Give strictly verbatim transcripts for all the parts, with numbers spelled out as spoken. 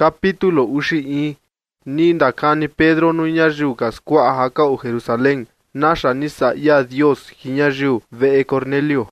Capítulo ushi ni ndakani Pedro nu ñajiu kaskua'a haka'u Jerusalén nasha nisa ya Dios hiñajiu ve'e Cornelio.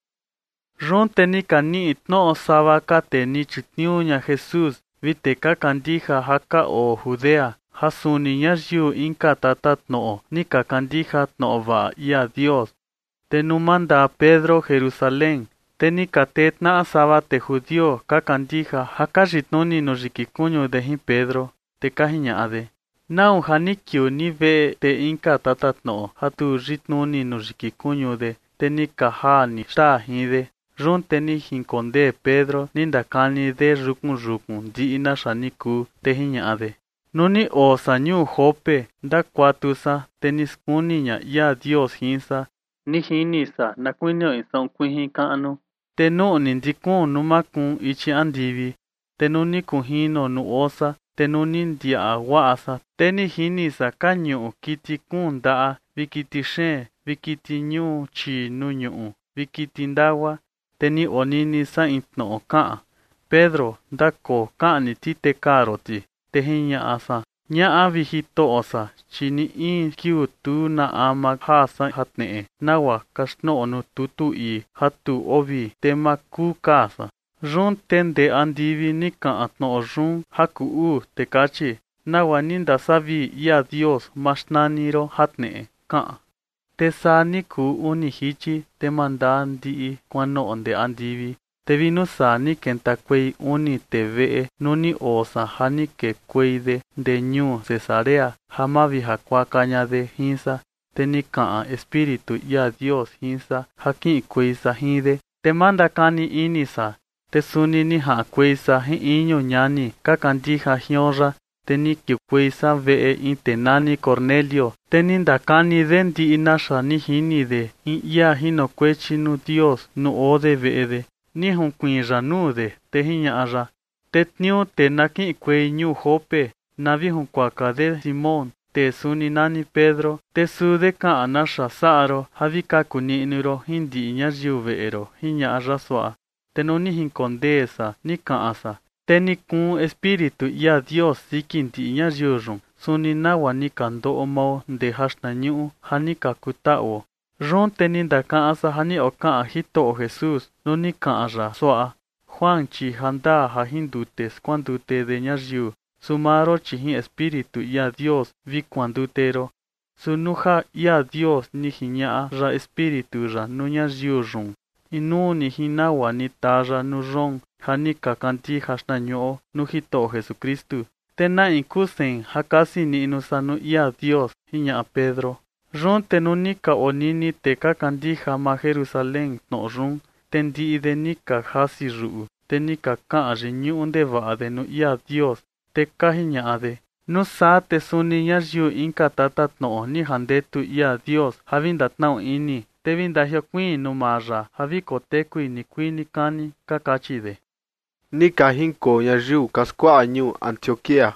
Ronte ni kani itno sabaka te ni chitniuña Jesús vite kakandija haka'o Judea hasuni ñajiu inka tatatno ni kakandija tno va ya Dios. Te numanda Pedro Jerusalén. Teni katetna asaba te judío kakandija hakajitnuni no rikikuño de hin Pedro te kajiñade. Nau hanikyu ni ve te inka tatatno hatu ritnuni no rikikuño de teni kahani ta hinde. Run teni hinkonde Pedro nindakani de rukun rukun di ina shaniku te hiñade. Nuni o sanyu hope da kwatusa teniskuniña ya Dios hinsa ni hinisa nakuinyo inson kuihin kanu. Tenu nindikun numakun ichi andivi, tenu nikuhino nuosa, tenu nindia waasa, teni hinisa kanyu kiti kun daa, vikiti shen, vikiti nyu chi nunyu, vikiti ndawa, teni onini sa intno kaa. Pedro, dako kaani tite karoti, tehinya asa, nya vihito osa, chini in kiu tu na ama hasa hatne, nawa kasno onu tutu i hatu ovi tema ku kasa. Run tende andivi nika atno run haku u te kachi, nawa ninda savi ya Dios mashnaniro hatne, ka. Te sani ku unihichi te mandandi kwano onde andivi. Te vino sani kenta kwei uni te vee nuni osa hani ke kweide de nyu Cesarea hamavi hakwa kaña de hinsa teni kaa espíritu ya Dios hinsa haki kweisa hinde te manda kani inisa te suni ni ha kweisa hi inyo nyani kakandija hiora teni ki kweisa vee intenani Cornelio teni ndakani dendi inasha ni hinide in ya hino kwechinu Dios nu ode veede ni hun kuin ranude te hiña ara te tniu te naki kwe nyu hope navi hun kwakade Simón te suni nani Pedro te sude ka anasha saaro havika kuniniro hindi iña juveero hiña ara soa te no ni hin condesa ni kaasa te ni kun espíritu ya Dios sikinti iña jurun suni nawa ni kando omo de hashna nyu hanika kutao Ron teninda kaasa hani oka hito o Jesús no ni kaara soa. Juan chi handa ha hindutes cuandute de ñajiu. Sumaro chihin espíritu ya Dios vi cuandutero. Sunuja ya Dios ni hiña ra espíritu ra no ñajiu run. Inu ni hinawa ni tara nu ron hani kakanti hashna nyo no hito Jesucristo. Tena inkusen hakasi ni inusanu ya Dios hiña Pedro. Run tenunika onini te kakandija ma Jerusalén no run tendi idenika hasi ru tenika ka reñu unde va de no ya Dios te kahiñade no sa te suni ñajiu inka tatat no ni hande tu ya Dios havinda tnau ini te vinda hyoquin no marra haviko te kui ni kui ni kani kakachide ni kahinko ñajiu kaskua ñu Antioquia.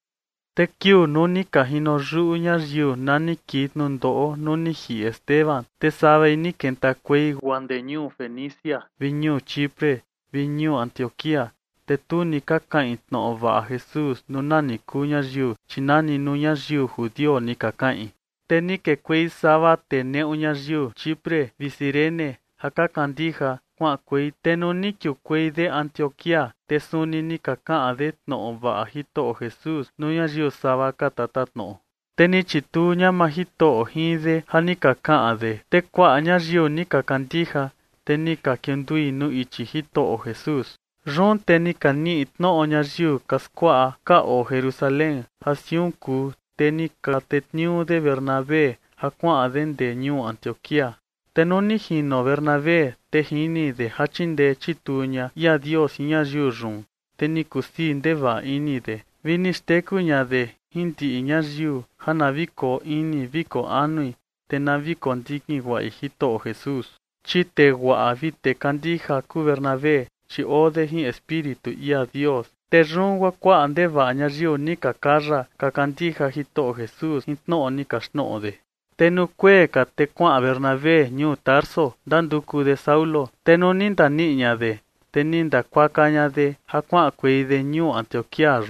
Te kiu nuni kahino ru ñajiu nani kit nundo nuni hi Esteban te sabe ni kenta kwei guandeñu Fenicia viñu Chipre viñu Antioquia te tu ni kakain no va Jesús no nani ku ñajiu chinani nu ñajiu judío ni kakain te ni ke kwei saba te ne ñajiu Chipre visirene hakakandija kwa kwei te nuni kyu kwei de Antioquia te suni ni kaka de no va hito Jesús no ñajiu saba katatat no te ni chituña mahito hinde hani kaka de te kwa ñajiu ni kakandija te ni kakyundui nu ichi hito Jesús ron te ni kani itno ñajiu kaskua ka o Jerusalén hasiunku te ni katetniu de Bernabé hakwa de ñu Antioquia te nuni hino Bernabé te hini de hachinde chituña ya Dios iña jurun te ni kusi ndeva ini de viniste kuña de hindi iña jiu hanaviko ini viko anui te naviko ndiki wa hito Jesús chite wa avite kandija ku Bernabé chi ode hin espíritu ya Dios te run wa kwa ndeva iña jiu ni kakara kakandija hito Jesús hitno ni kashno de Tenu cueca te qua Bernabé ñu Tarso, danduku de Saulo, tenu ninda niña de, teninda cuacaña de, hakua cuei de ñu Antioquia ron.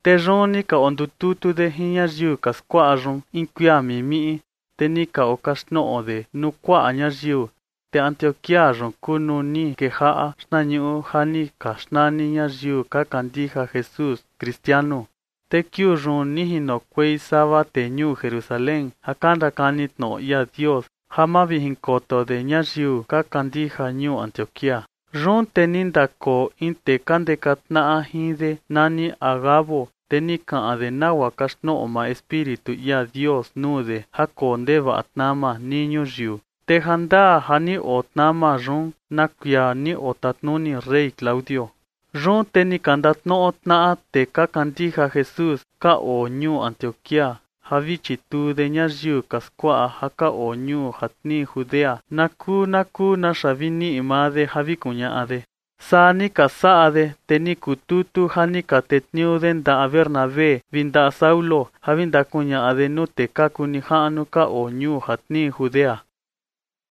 Te ron ni ka ondututu de hinya jiu ka skwa ron inquia mi mi. Te ni ka okasno de nu kwa anya jiu. Te Antioquia ron kunu ni ke haa snanyu hani ka snani nya jiu ka kandija Jesus cristiano. Te kiu ron ni hino kwei sava te nyu Jerusalén hakanda kanit no ya Dios. Hama vihinkoto de nya jiu ka kandija nyu Antioquia. Ron teninda ko inte kandekat na ahinde nani agabo. Tenika adenawa kasno ma espiritu ya Dios nude hakondeva atnama niño jiu. Te handa hani otnama ron nakia ni otatnuni rey Claudio. Ron tenikandatno otna te kakandija Jesus ka o nyu Antioquia. Havichitu de nya jiu kaskwa haka o nyu hatni Judea. Naku naku nashavini imade havikunya ade. Sani kasaade teni kututu hani katetniuden da Bernabé vinda Saulo havinda kunya adenu te kakuni hanu ka o nyu hatni Judea.